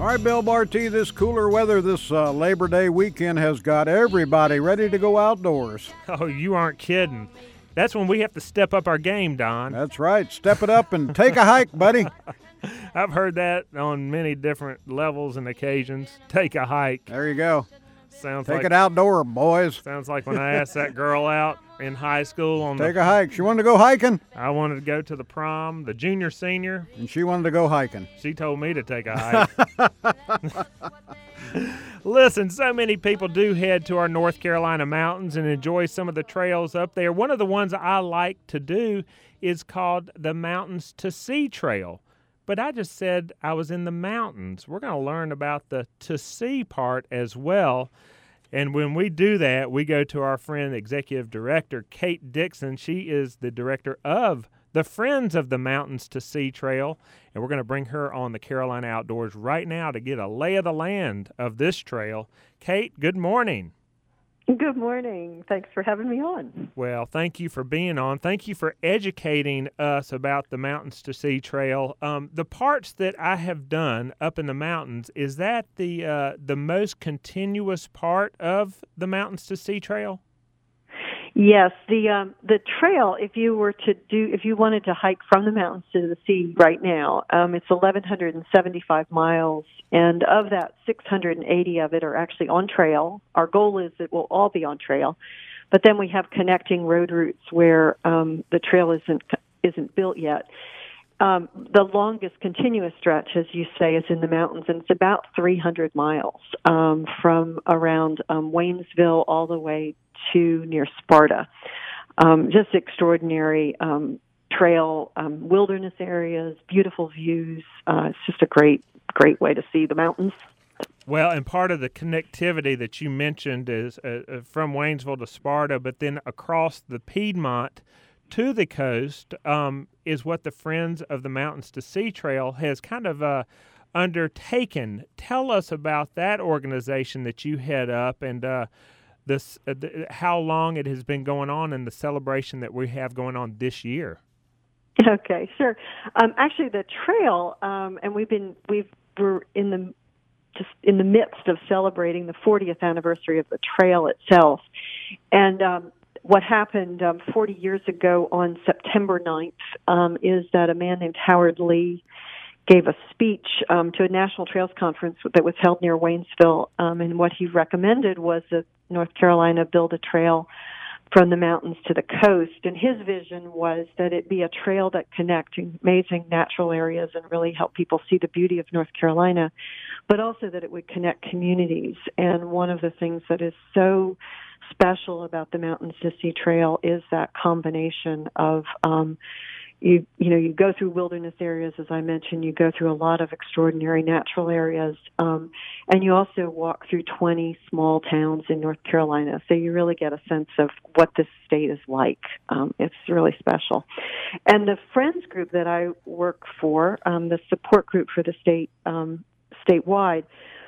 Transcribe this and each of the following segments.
All right, Bill Barty, this cooler weather this Labor Day weekend has got everybody ready to go outdoors. Oh, you aren't kidding. That's when we have to step up our game, Don. That's right. Step it up and take a hike, buddy. I've heard that on many different levels and occasions. Take a hike. There you go. Sounds Take like it outdoor, boys. Sounds like when I asked that girl out in high school Take a hike. She wanted to go hiking. I wanted to go to the prom, the junior senior. And she wanted to go hiking. She told me to take a hike. Listen, so many people do head to our North Carolina mountains and enjoy some of the trails up there. One of the ones I like to do is called the Mountains to Sea Trail. But I just said I was in the mountains. We're going to learn about the to see part as well. And when we do that, we go to our friend, Executive Director Kate Dixon. She is the director of the Friends of the Mountains to Sea Trail. And we're going to bring her on the Carolina Outdoors right now to get a lay of the land of this trail. Kate, good morning. Good morning. Thanks for having me on. Well, thank you for being on. Thank you for educating us about the Mountains to Sea Trail. The parts that I have done up in the mountains, is that the most continuous part of the Mountains to Sea Trail? Yes, the trail. If you wanted to hike from the mountains to the sea right now, it's 1,175 miles, and of that, 680 of it are actually on trail. Our goal is it will all be on trail, but then we have connecting road routes where the trail isn't built yet. The longest continuous stretch, as you say, is in the mountains, and it's about 300 miles from around Waynesville all the way to near Sparta. Just extraordinary trail, wilderness areas, beautiful views. It's just a great way to see the mountains. Well, and part of the connectivity that you mentioned is from Waynesville to Sparta, but then across the Piedmont to the coast is what the Friends of the Mountains to Sea Trail has kind of undertaken. Tell us about that organization that you head up and how long it has been going on and the celebration that we have going on this year. Okay, sure. Actually, the trail, and we're in the midst of celebrating the 40th anniversary of the trail itself, and what happened 40 years ago on September 9th is that a man named Howard Lee gave a speech to a National Trails Conference that was held near Waynesville, and what he recommended was that North Carolina build a trail from the mountains to the coast. And his vision was that it be a trail that connected amazing natural areas and really help people see the beauty of North Carolina, but also that it would connect communities. And one of the things that is so special about the Mountains to Sea Trail is that combination of you go through wilderness areas, as I mentioned, you go through a lot of extraordinary natural areas, and you also walk through 20 small towns in North Carolina, so you really get a sense of what this state is like. It's really special. And the Friends group that I work for, the support group for the state, statewide,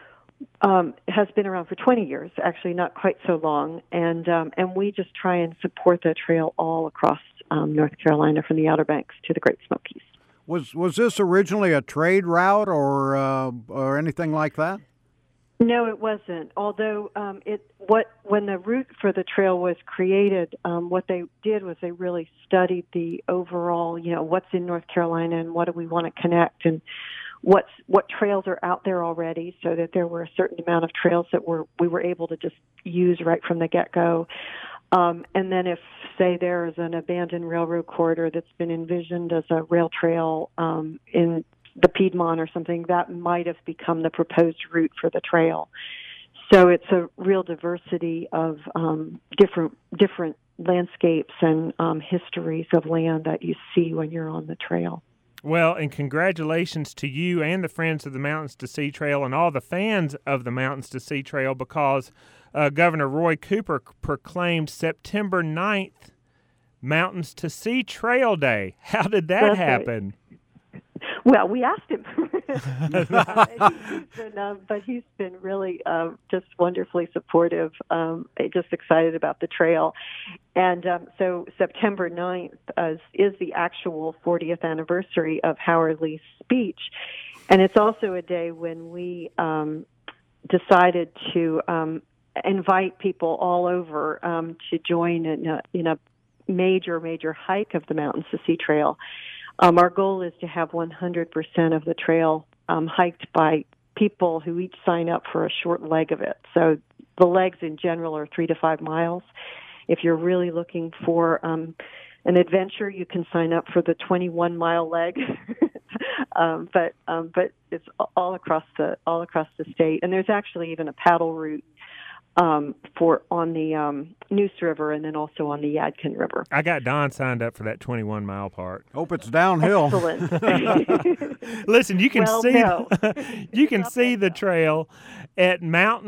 has been around for 20 years, actually not quite so long, and we just try and support the trail all across North Carolina, from the Outer Banks to the Great Smokies. Was this originally a trade route or anything like that? No, it wasn't. Although when the route for the trail was created, what they did was they really studied the overall, what's in North Carolina and what do we want to connect, and what trails are out there already, so that there were a certain amount of trails that we were able to just use right from the get-go. And then if, say, there is an abandoned railroad corridor that's been envisioned as a rail trail in the Piedmont or something, that might have become the proposed route for the trail. So it's a real diversity of different landscapes and histories of land that you see when you're on the trail. Well, and congratulations to you and the Friends of the Mountains to Sea Trail and all the fans of the Mountains to Sea Trail, because Governor Roy Cooper proclaimed September 9th Mountains to Sea Trail Day. How did that happen? Right. Well, we asked him, but he's been really just wonderfully supportive, just excited about the trail. And so September 9th is the actual 40th anniversary of Howard Lee's speech. And it's also a day when we decided to invite people all over to join in a major hike of the Mountains to Sea Trail. Our goal is to have 100% of the trail hiked by people who each sign up for a short leg of it. So the legs in general are 3 to 5 miles. If you're really looking for an adventure, you can sign up for the 21-mile leg. But it's all across the state, and there's actually even a paddle route for on the Neuse River and then also on the Yadkin River. I got Don signed up for that 21-mile part. Hope it's downhill. Excellent. Listen, you can no. you can see the trail at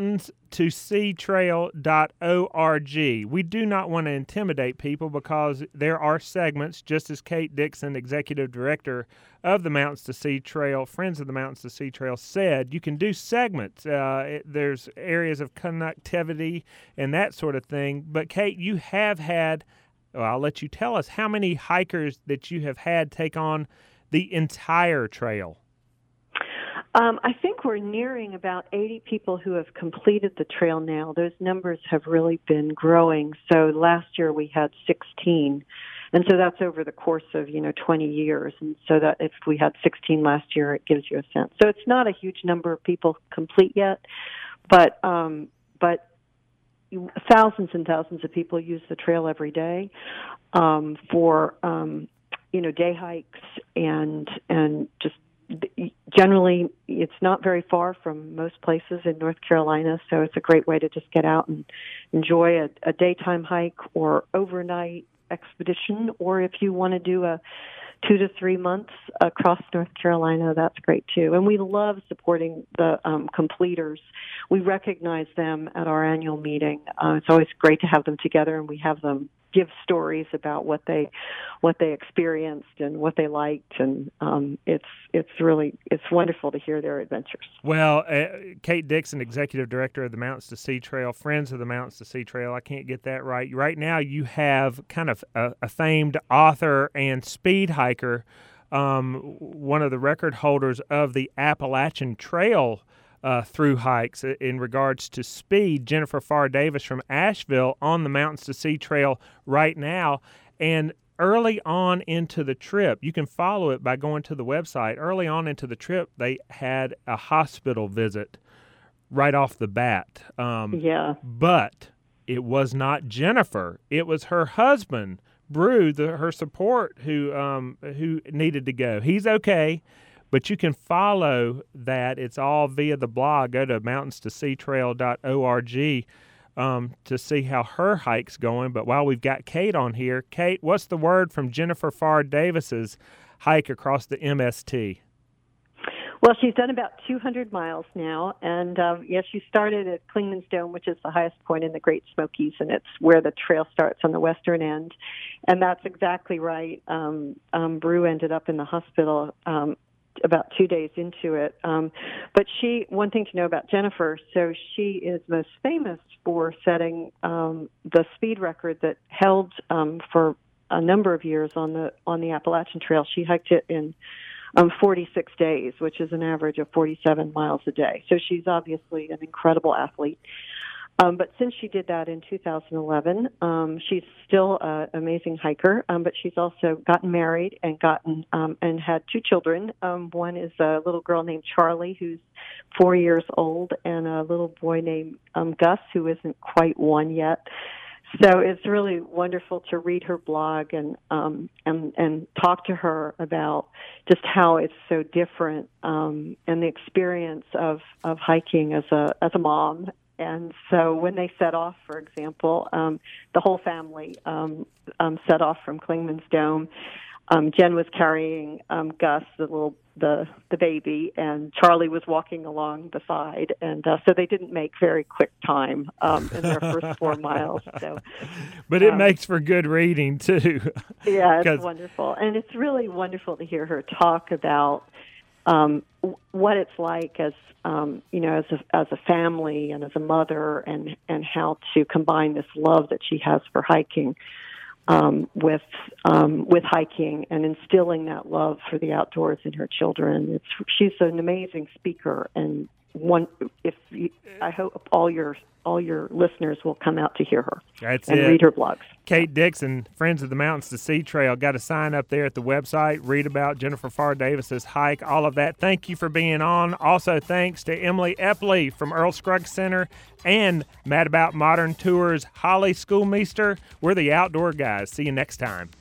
mountainstoseatrail.org. We do not want to intimidate people because there are segments, just as Kate Dixon, Executive Director of the Mountains to Sea Trail, Friends of the Mountains to Sea Trail, said, you can do segments. There's areas of connectivity and that sort of thing. But, Kate, you have had, well, I'll let you tell us how many hikers that you have had take on the entire trail. I think we're nearing about 80 people who have completed the trail now. Those numbers have really been growing. So last year we had 16. And so that's over the course of, 20 years. And so that if we had 16 last year, it gives you a sense. So it's not a huge number of people complete yet, but thousands and thousands of people use the trail every day for, day hikes and just generally it's not very far from most places in North Carolina. So it's a great way to just get out and enjoy a daytime hike or overnight expedition, or if you want to do a 2 to 3 months across North Carolina, that's great too. And we love supporting the completers. We recognize them at our annual meeting. It's always great to have them together, and we have them give stories about what they experienced and what they liked, and it's wonderful to hear their adventures. Well, Kate Dixon, Executive Director of the Mountains to Sea Trail, Friends of the Mountains to Sea Trail. I can't get that right. Right now, you have kind of a famed author and speed hiker, one of the record holders of the Appalachian Trail through hikes in regards to speed, Jennifer Farr Davis from Asheville on the Mountains to Sea Trail right now. And early on into the trip, you can follow it by going to the website. Early on into the trip, they had a hospital visit right off the bat. But it was not Jennifer. It was her husband, Brew, her support, who needed to go. He's okay. But you can follow that. It's all via the blog. Go to mountainstoseatrail.org to see how her hike's going. But while we've got Kate on here, Kate, what's the word from Jennifer Farr Davis's hike across the MST? Well, she's done about 200 miles now, and she started at Clingman's Dome, which is the highest point in the Great Smokies, and it's where the trail starts on the western end. And that's exactly right. Brew ended up in the hospital about 2 days into it. But one thing to know about Jennifer, so she is most famous for setting the speed record that held for a number of years on the Appalachian Trail. She hiked it in 46 days, which is an average of 47 miles a day. So she's obviously an incredible athlete. But since she did that in 2011, she's still an amazing hiker, but she's also gotten married and and had 2 children. One is a little girl named Charlie, who's 4 years old, and a little boy named Gus, who isn't quite 1 yet. So it's really wonderful to read her blog and talk to her about just how it's so different and the experience of hiking as a mom. And so when they set off, for example, the whole family set off from Clingman's Dome. Jen was carrying Gus, the baby, and Charlie was walking along the side, and so they didn't make very quick time in their first 4 miles. So, but it makes for good reading too. Yeah, it's wonderful, and it's really wonderful to hear her talk about what it's like as a family and as a mother, and how to combine this love that she has for hiking with hiking and instilling that love for the outdoors in her children. She's an amazing speaker, and I hope all your listeners will come out to hear her read her blogs. Kate Dixon, Friends of the Mountains to Sea Trail. Got a sign up there at the website. Read about Jennifer Farr Davis's hike, all of that. Thank you for being on. Also, thanks to Emily Epley from Earl Scruggs Center and Mad About Modern Tours, Holly Schoolmeister. We're the Outdoor Guys. See you next time.